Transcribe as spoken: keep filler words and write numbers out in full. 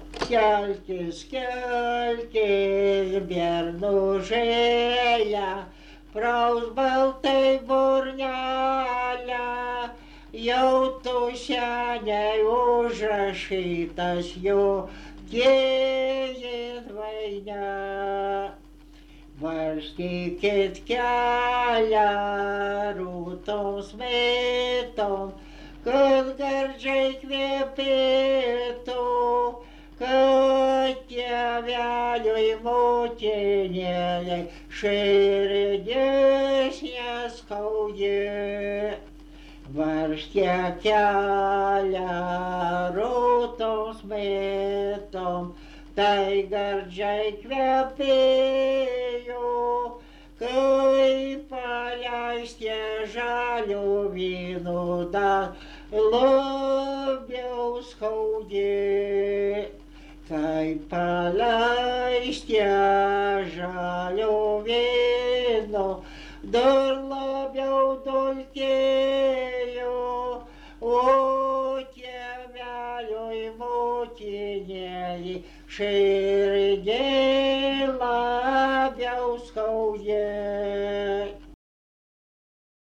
Kelkis, kelkis, bernužėja, praus baltai burnelę, jau tu seniai užrašytas jo gėjit vaine. Varstykit kelią rūtom smėtom, kad gardžiai kvepėtų, kad tėveliui motinėlei širdis neskaudė. Varstė kelią rūtom smėtom, tai gardžiai kvepėjo, kai paleistė žalių vynų dar labiau skaudė. Kai paleistė žalių vynų dar labiau dulkėjo, o tėveliui motinėlei širdis